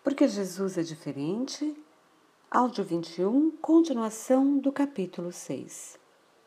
Porque Jesus é diferente. Áudio 21, continuação do capítulo 6.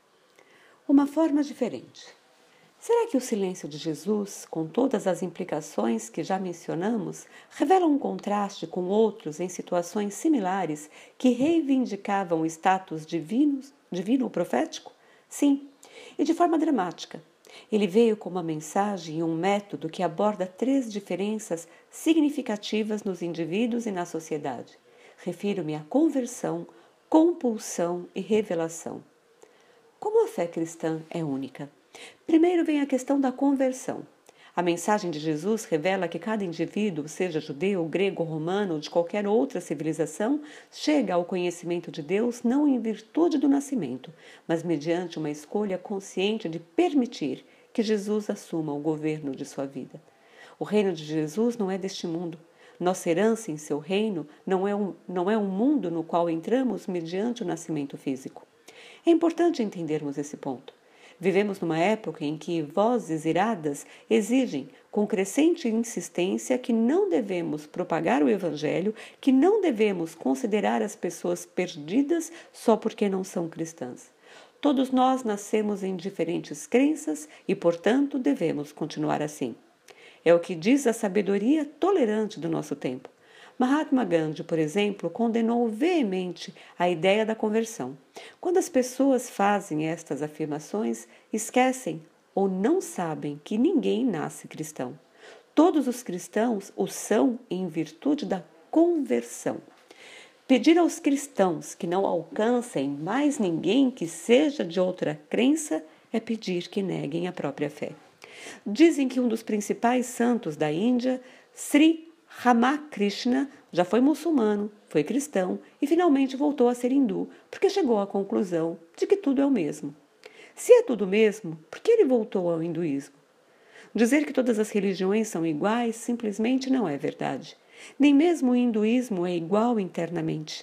Uma forma diferente. Será que o silêncio de Jesus, com todas as implicações que já mencionamos, revela um contraste com outros em situações similares que reivindicavam o status divino ou profético? Sim, e de forma dramática. Ele veio com uma mensagem e um método que aborda 3 diferenças significativas nos indivíduos e na sociedade. Refiro-me à conversão, compulsão e revelação. Como a fé cristã é única? Primeiro vem a questão da conversão. A mensagem de Jesus revela que cada indivíduo, seja judeu, grego, romano ou de qualquer outra civilização, chega ao conhecimento de Deus não em virtude do nascimento, mas mediante uma escolha consciente de permitir que Jesus assuma o governo de sua vida. O reino de Jesus não é deste mundo. Nossa herança em seu reino não é um mundo no qual entramos mediante o nascimento físico. É importante entendermos esse ponto. Vivemos numa época em que vozes iradas exigem, com crescente insistência, que não devemos propagar o Evangelho, que não devemos considerar as pessoas perdidas só porque não são cristãs. Todos nós nascemos em diferentes crenças e, portanto, devemos continuar assim. É o que diz a sabedoria tolerante do nosso tempo. Mahatma Gandhi, por exemplo, condenou veemente a ideia da conversão. Quando as pessoas fazem estas afirmações, esquecem ou não sabem que ninguém nasce cristão. Todos os cristãos o são em virtude da conversão. Pedir aos cristãos que não alcancem mais ninguém que seja de outra crença é pedir que neguem a própria fé. Dizem que um dos principais santos da Índia, Sri Ramakrishna, já foi muçulmano, foi cristão e finalmente voltou a ser hindu, porque chegou à conclusão de que tudo é o mesmo. Se é tudo o mesmo, por que ele voltou ao hinduísmo? Dizer que todas as religiões são iguais simplesmente não é verdade. Nem mesmo o hinduísmo é igual internamente.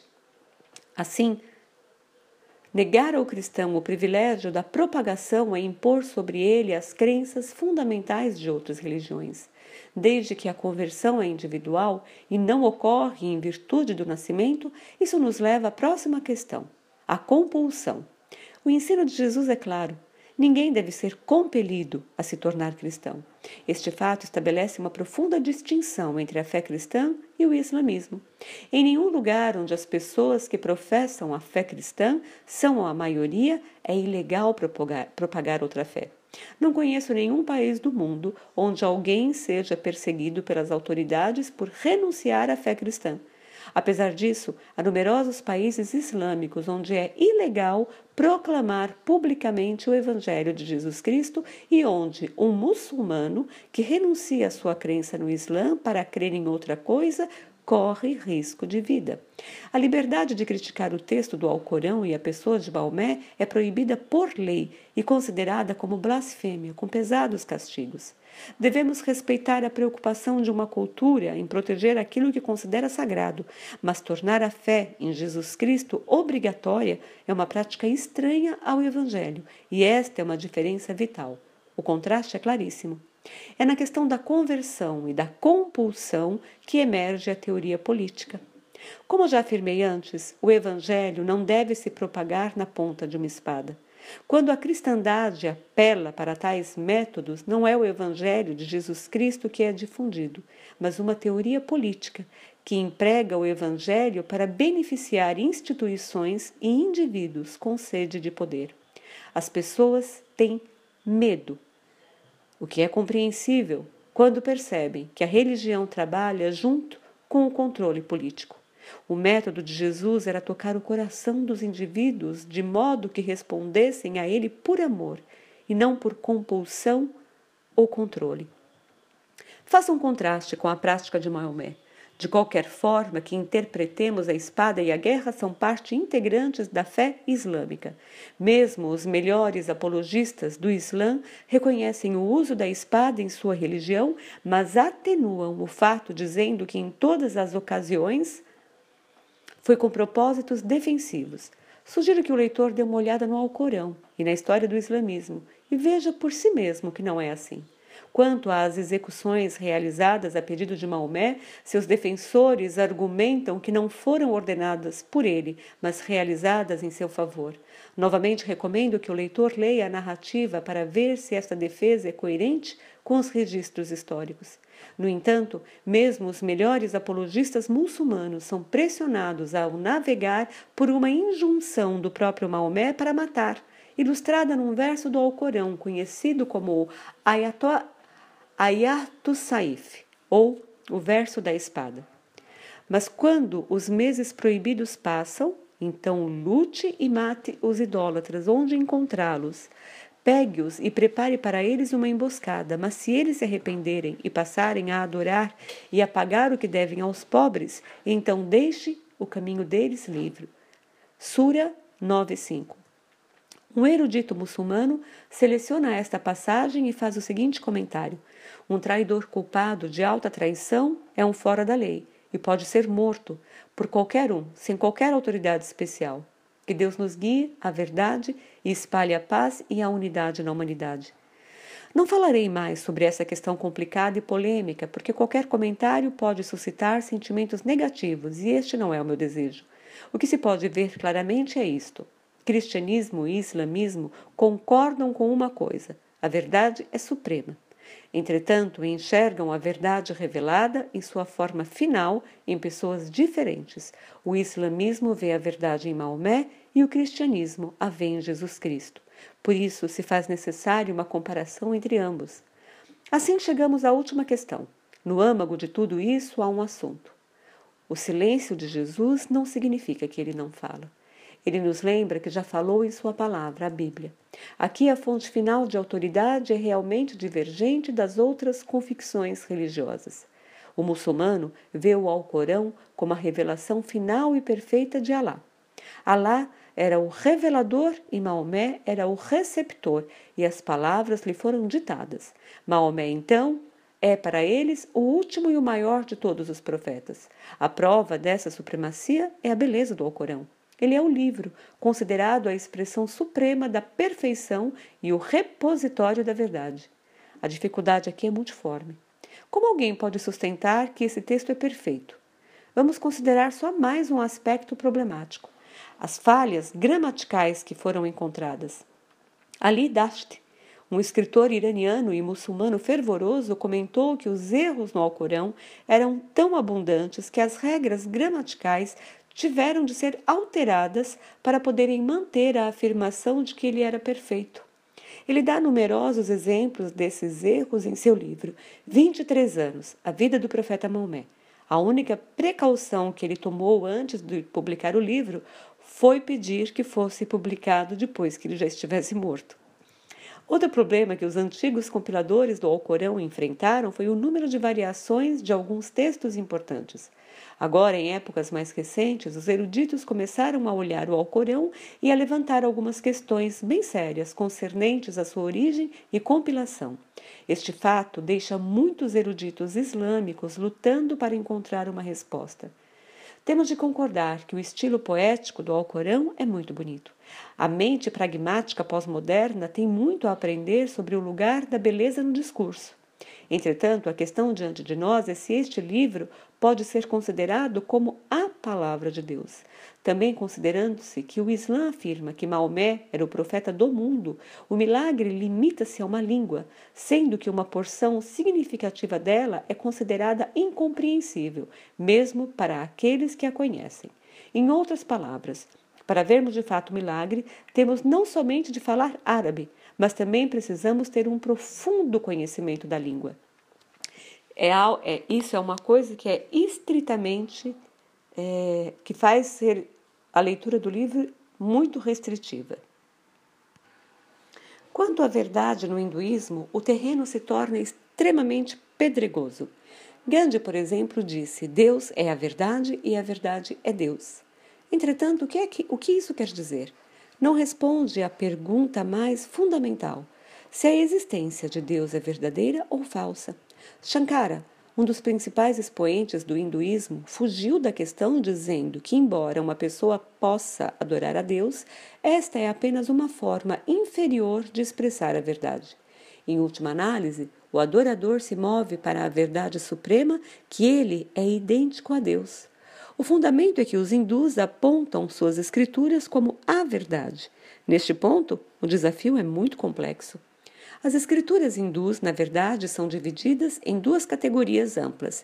Assim, negar ao cristão o privilégio da propagação é impor sobre ele as crenças fundamentais de outras religiões. Desde que a conversão é individual e não ocorre em virtude do nascimento, isso nos leva à próxima questão, a compulsão. O ensino de Jesus é claro. Ninguém deve ser compelido a se tornar cristão. Este fato estabelece uma profunda distinção entre a fé cristã e o islamismo. Em nenhum lugar onde as pessoas que professam a fé cristã são a maioria, é ilegal propagar outra fé. Não conheço nenhum país do mundo onde alguém seja perseguido pelas autoridades por renunciar à fé cristã. Apesar disso, há numerosos países islâmicos onde é ilegal proclamar publicamente o Evangelho de Jesus Cristo e onde um muçulmano que renuncia à sua crença no Islã para crer em outra coisa corre risco de vida. A liberdade de criticar o texto do Alcorão e a pessoa de Maomé é proibida por lei e considerada como blasfêmia, com pesados castigos. Devemos respeitar a preocupação de uma cultura em proteger aquilo que considera sagrado, mas tornar a fé em Jesus Cristo obrigatória é uma prática estranha ao Evangelho, e esta é uma diferença vital. O contraste é claríssimo. É na questão da conversão e da compulsão que emerge a teoria política. Como já afirmei antes, o Evangelho não deve se propagar na ponta de uma espada. Quando a cristandade apela para tais métodos, não é o Evangelho de Jesus Cristo que é difundido, mas uma teoria política que emprega o Evangelho para beneficiar instituições e indivíduos com sede de poder. As pessoas têm medo, o que é compreensível quando percebem que a religião trabalha junto com o controle político. O método de Jesus era tocar o coração dos indivíduos de modo que respondessem a ele por amor e não por compulsão ou controle. Faça um contraste com a prática de Maomé. De qualquer forma que interpretemos a espada e a guerra são parte integrantes da fé islâmica. Mesmo os melhores apologistas do Islã reconhecem o uso da espada em sua religião, mas atenuam o fato dizendo que em todas as ocasiões foi com propósitos defensivos. Sugiro que o leitor dê uma olhada no Alcorão e na história do islamismo e veja por si mesmo que não é assim. Quanto às execuções realizadas a pedido de Maomé, seus defensores argumentam que não foram ordenadas por ele, mas realizadas em seu favor. Novamente recomendo que o leitor leia a narrativa para ver se esta defesa é coerente com os registros históricos. No entanto, mesmo os melhores apologistas muçulmanos são pressionados ao navegar por uma injunção do próprio Maomé para matar, ilustrada num verso do Alcorão conhecido como Ayatus Saif, ou o verso da espada. Mas quando os meses proibidos passam, então lute e mate os idólatras onde encontrá-los. Pegue-os e prepare para eles uma emboscada, mas se eles se arrependerem e passarem a adorar e a pagar o que devem aos pobres, então deixe o caminho deles livre. Sura 9:5. Um erudito muçulmano seleciona esta passagem e faz o seguinte comentário: um traidor culpado de alta traição é um fora da lei e pode ser morto por qualquer um, sem qualquer autoridade especial. Que Deus nos guie à verdade e espalhe a paz e a unidade na humanidade. Não falarei mais sobre essa questão complicada e polêmica, porque qualquer comentário pode suscitar sentimentos negativos e este não é o meu desejo. O que se pode ver claramente é isto: cristianismo e islamismo concordam com uma coisa: a verdade é suprema. Entretanto, enxergam a verdade revelada em sua forma final em pessoas diferentes. O islamismo vê a verdade em Maomé e o cristianismo a vê em Jesus Cristo. Por isso, se faz necessária uma comparação entre ambos. Assim chegamos à última questão. No âmago de tudo isso há um assunto. O silêncio de Jesus não significa que ele não fala. Ele nos lembra que já falou em sua palavra, a Bíblia. Aqui a fonte final de autoridade é realmente divergente das outras convicções religiosas. O muçulmano vê o Alcorão como a revelação final e perfeita de Alá. Alá era o revelador e Maomé era o receptor, e as palavras lhe foram ditadas. Maomé, então, é para eles o último e o maior de todos os profetas. A prova dessa supremacia é a beleza do Alcorão. Ele é o livro, considerado a expressão suprema da perfeição e o repositório da verdade. A dificuldade aqui é multiforme. Como alguém pode sustentar que esse texto é perfeito? Vamos considerar só mais um aspecto problemático: as falhas gramaticais que foram encontradas. Ali Dasht, um escritor iraniano e muçulmano fervoroso, comentou que os erros no Alcorão eram tão abundantes que as regras gramaticais tiveram de ser alteradas para poderem manter a afirmação de que ele era perfeito. Ele dá numerosos exemplos desses erros em seu livro, 23 anos, A Vida do Profeta Maomé. A única precaução que ele tomou antes de publicar o livro foi pedir que fosse publicado depois que ele já estivesse morto. Outro problema que os antigos compiladores do Alcorão enfrentaram foi o número de variações de alguns textos importantes. Agora, em épocas mais recentes, os eruditos começaram a olhar o Alcorão e a levantar algumas questões bem sérias concernentes à sua origem e compilação. Este fato deixa muitos eruditos islâmicos lutando para encontrar uma resposta. Temos de concordar que o estilo poético do Alcorão é muito bonito. A mente pragmática pós-moderna tem muito a aprender sobre o lugar da beleza no discurso. Entretanto, a questão diante de nós é se este livro pode ser considerado como a palavra de Deus. Também considerando-se que o Islã afirma que Maomé era o profeta do mundo, o milagre limita-se a uma língua, sendo que uma porção significativa dela é considerada incompreensível, mesmo para aqueles que a conhecem. Em outras palavras, para vermos de fato o milagre, temos não somente de falar árabe, mas também precisamos ter um profundo conhecimento da língua. Isso é uma coisa que é estritamente, que faz ser a leitura do livro muito restritiva. Quanto à verdade no hinduísmo, o terreno se torna extremamente pedregoso. Gandhi, por exemplo, disse: Deus é a verdade e a verdade é Deus. Entretanto, o que isso quer dizer? Não responde à pergunta mais fundamental: se a existência de Deus é verdadeira ou falsa. Shankara, um dos principais expoentes do hinduísmo, fugiu da questão dizendo que, embora uma pessoa possa adorar a Deus, esta é apenas uma forma inferior de expressar a verdade. Em última análise, O adorador se move para a verdade suprema, que ele é idêntico a Deus. O fundamento é que os hindus apontam suas escrituras como a verdade. Neste ponto, o desafio é muito complexo. As escrituras hindus, na verdade, são divididas em duas categorias amplas,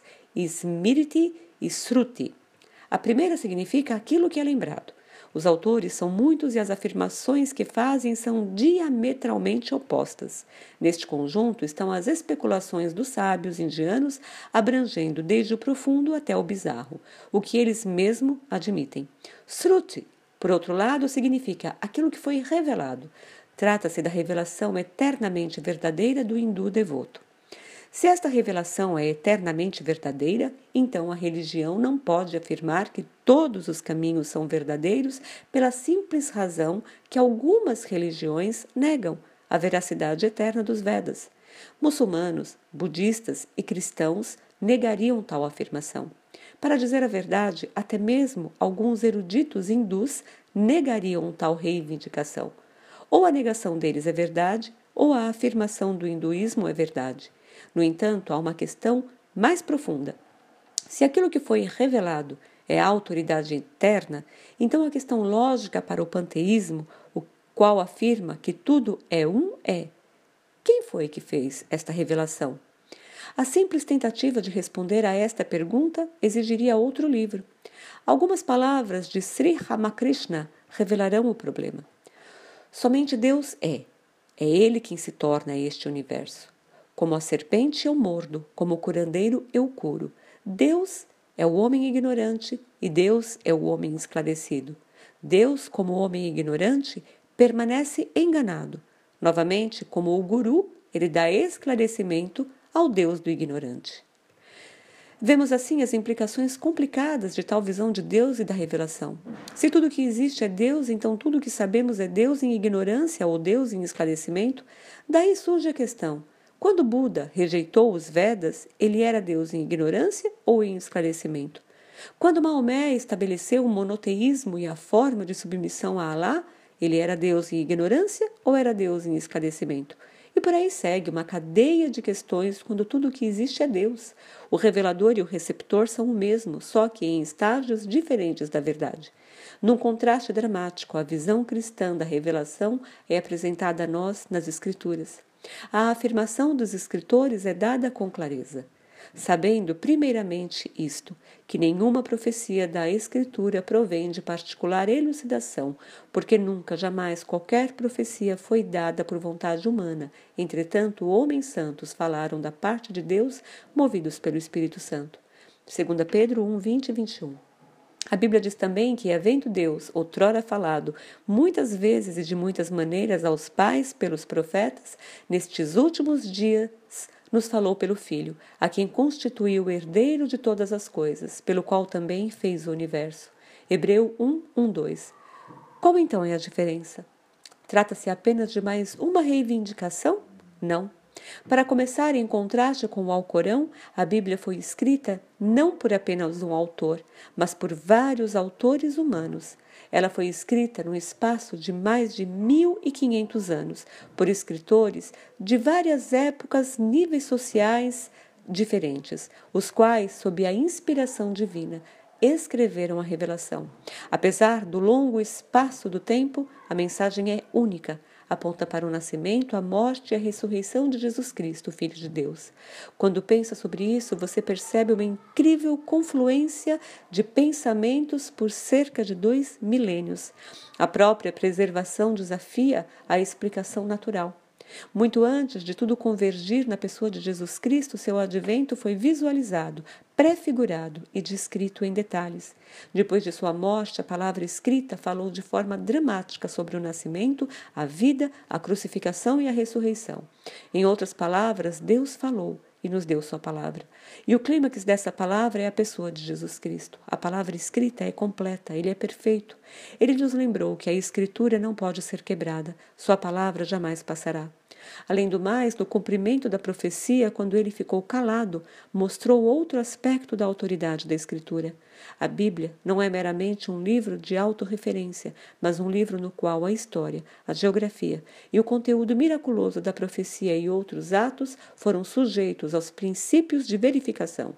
Smriti e Shruti. A primeira significa aquilo que é lembrado. Os autores são muitos e as afirmações que fazem são diametralmente opostas. Neste conjunto estão as especulações dos sábios indianos, abrangendo desde o profundo até o bizarro, o que eles mesmos admitem. Shruti, por outro lado, significa aquilo que foi revelado. Trata-se da revelação eternamente verdadeira do hindu devoto. Se esta revelação é eternamente verdadeira, então a religião não pode afirmar que todos os caminhos são verdadeiros pela simples razão que algumas religiões negam a veracidade eterna dos Vedas. Muçulmanos, budistas e cristãos negariam tal afirmação. Para dizer a verdade, até mesmo alguns eruditos hindus negariam tal reivindicação. Ou a negação deles é verdade, ou a afirmação do hinduísmo é verdade. No entanto, há uma questão mais profunda. Se aquilo que foi revelado é a autoridade eterna, então a questão lógica para o panteísmo, o qual afirma que tudo é um, é: quem foi que fez esta revelação? A simples tentativa de responder a esta pergunta exigiria outro livro. Algumas palavras de Sri Ramakrishna revelarão o problema. Somente Deus é. É Ele quem se torna este universo. Como a serpente eu mordo, como o curandeiro eu curo. Deus é o homem ignorante e Deus é o homem esclarecido. Deus, como homem ignorante, permanece enganado. Novamente, como o guru, ele dá esclarecimento ao Deus do ignorante. Vemos assim as implicações complicadas de tal visão de Deus e da revelação. Se tudo que existe é Deus, então tudo que sabemos é Deus em ignorância ou Deus em esclarecimento? Daí surge a questão: quando Buda rejeitou os Vedas, ele era Deus em ignorância ou em esclarecimento? Quando Maomé estabeleceu o monoteísmo e a forma de submissão a Alá, ele era Deus em ignorância ou era Deus em esclarecimento? E por aí segue uma cadeia de questões quando tudo o que existe é Deus. O revelador e o receptor são o mesmo, só que em estágios diferentes da verdade. Num contraste dramático, a visão cristã da revelação é apresentada a nós nas Escrituras. A afirmação dos escritores é dada com clareza. Sabendo, primeiramente, isto, que nenhuma profecia da Escritura provém de particular elucidação, porque nunca, jamais, qualquer profecia foi dada por vontade humana. Entretanto, homens santos falaram da parte de Deus, movidos pelo Espírito Santo. 2 Pedro 1, 20 e 21. A Bíblia diz também que, havendo Deus outrora falado muitas vezes e de muitas maneiras aos pais pelos profetas, nestes últimos dias nos falou pelo Filho, a quem constituiu o herdeiro de todas as coisas, pelo qual também fez o universo. Hebreu 1, 1, 2. Qual então é a diferença? Trata-se apenas de mais uma reivindicação? Não. Para começar, em contraste com o Alcorão, a Bíblia foi escrita não por apenas um autor, mas por vários autores humanos. Ela foi escrita num espaço de mais de 1.500 anos, por escritores de várias épocas, níveis sociais diferentes, os quais, sob a inspiração divina, escreveram a revelação. Apesar do longo espaço do tempo, a mensagem é única. Aponta para o nascimento, a morte e a ressurreição de Jesus Cristo, Filho de Deus. Quando pensa sobre isso, você percebe uma incrível confluência de pensamentos por cerca de 2 milênios. A própria preservação desafia a explicação natural. Muito antes de tudo convergir na pessoa de Jesus Cristo, seu advento foi visualizado, prefigurado e descrito em detalhes. Depois de sua morte, a palavra escrita falou de forma dramática sobre o nascimento, a vida, a crucificação e a ressurreição. Em outras palavras, Deus falou e nos deu sua palavra. E o clímax dessa palavra é a pessoa de Jesus Cristo. A palavra escrita é completa, ele é perfeito. Ele nos lembrou que a escritura não pode ser quebrada, sua palavra jamais passará. Além do mais, no cumprimento da profecia, quando ele ficou calado, mostrou outro aspecto da autoridade da Escritura. A Bíblia não é meramente um livro de autorreferência, mas um livro no qual a história, a geografia e o conteúdo miraculoso da profecia e outros atos foram sujeitos aos princípios de verificação.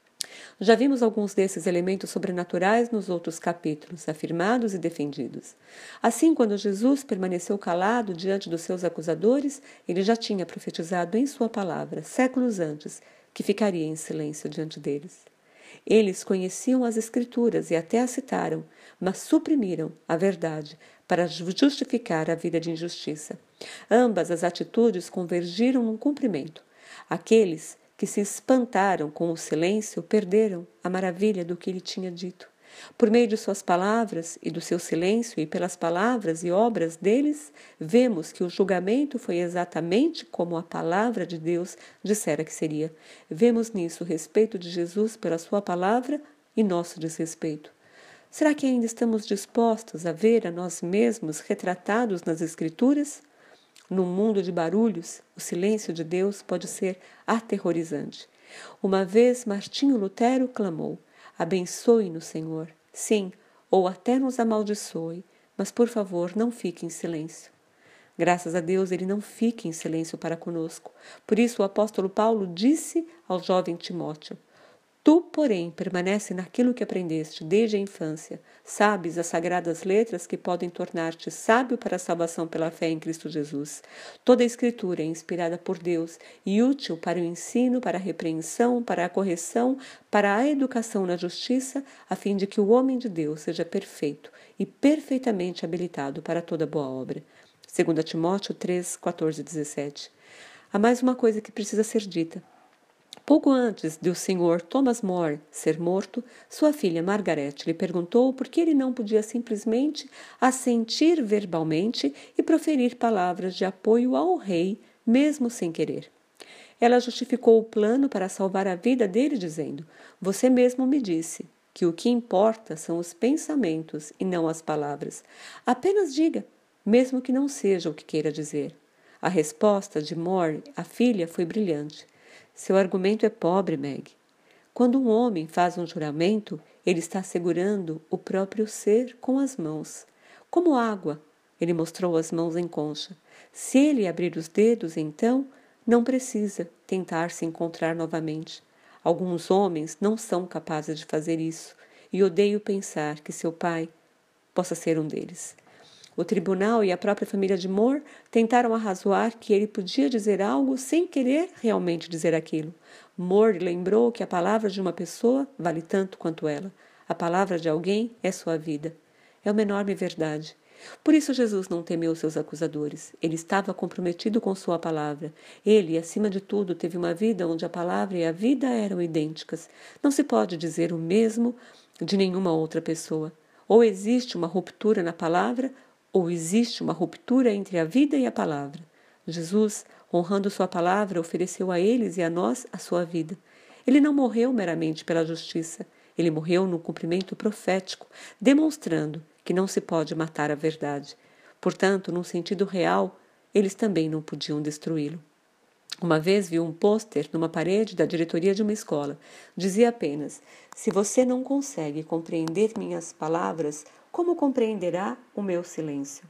Já vimos alguns desses elementos sobrenaturais nos outros capítulos, afirmados e defendidos. Assim, quando Jesus permaneceu calado diante dos seus acusadores, ele já tinha profetizado em sua palavra, séculos antes, que ficaria em silêncio diante deles. Eles conheciam as Escrituras e até as citaram, mas suprimiram a verdade para justificar a vida de injustiça. Ambas as atitudes convergiram num cumprimento. Aqueles que se espantaram com o silêncio perderam a maravilha do que ele tinha dito. Por meio de suas palavras e do seu silêncio e pelas palavras e obras deles, vemos que o julgamento foi exatamente como a palavra de Deus dissera que seria. Vemos nisso o respeito de Jesus pela sua palavra e nosso desrespeito. Será que ainda estamos dispostos a ver a nós mesmos retratados nas Escrituras? Num mundo de barulhos, o silêncio de Deus pode ser aterrorizante. Uma vez Martinho Lutero clamou: abençoe-nos, Senhor. Sim, ou até nos amaldiçoe, mas por favor não fique em silêncio. Graças a Deus ele não fica em silêncio para conosco. Por isso o apóstolo Paulo disse ao jovem Timóteo: tu, porém, permanece naquilo que aprendeste desde a infância. Sabes as sagradas letras que podem tornar-te sábio para a salvação pela fé em Cristo Jesus. Toda a Escritura é inspirada por Deus e útil para o ensino, para a repreensão, para a correção, para a educação na justiça, a fim de que o homem de Deus seja perfeito e perfeitamente habilitado para toda boa obra. 2 Timóteo 3, 14 e 17. Há mais uma coisa que precisa ser dita. Pouco antes de o Sr. Thomas More ser morto, sua filha Margaret lhe perguntou por que ele não podia simplesmente assentir verbalmente e proferir palavras de apoio ao rei, mesmo sem querer. Ela justificou o plano para salvar a vida dele, dizendo: você mesmo me disse que o que importa são os pensamentos e não as palavras. Apenas diga, mesmo que não seja o que queira dizer. A resposta de More, a filha, foi brilhante. Seu argumento é pobre, Meg. Quando um homem faz um juramento, ele está segurando o próprio ser com as mãos. Como água, ele mostrou as mãos em concha. Se ele abrir os dedos, então, não precisa tentar se encontrar novamente. Alguns homens não são capazes de fazer isso, e odeio pensar que seu pai possa ser um deles. O tribunal e a própria família de More tentaram arrazoar que ele podia dizer algo sem querer realmente dizer aquilo. More lembrou que a palavra de uma pessoa vale tanto quanto ela. A palavra de alguém é sua vida. É uma enorme verdade. Por isso Jesus não temeu seus acusadores. Ele estava comprometido com sua palavra. Ele, acima de tudo, teve uma vida onde a palavra e a vida eram idênticas. Não se pode dizer o mesmo de nenhuma outra pessoa. Ou existe uma ruptura na palavra, ou existe uma ruptura entre a vida e a palavra. Jesus, honrando sua palavra, ofereceu a eles e a nós a sua vida. Ele não morreu meramente pela justiça. Ele morreu no cumprimento profético, demonstrando que não se pode matar a verdade. Portanto, num sentido real, eles também não podiam destruí-lo. Uma vez vi um pôster numa parede da diretoria de uma escola. Dizia apenas: se você não consegue compreender minhas palavras, como compreenderá o meu silêncio?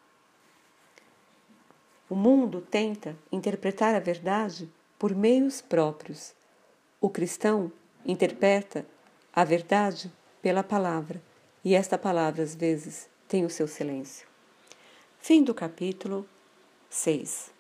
O mundo tenta interpretar a verdade por meios próprios. O cristão interpreta a verdade pela palavra, e esta palavra, às vezes, tem o seu silêncio. Fim do capítulo 6.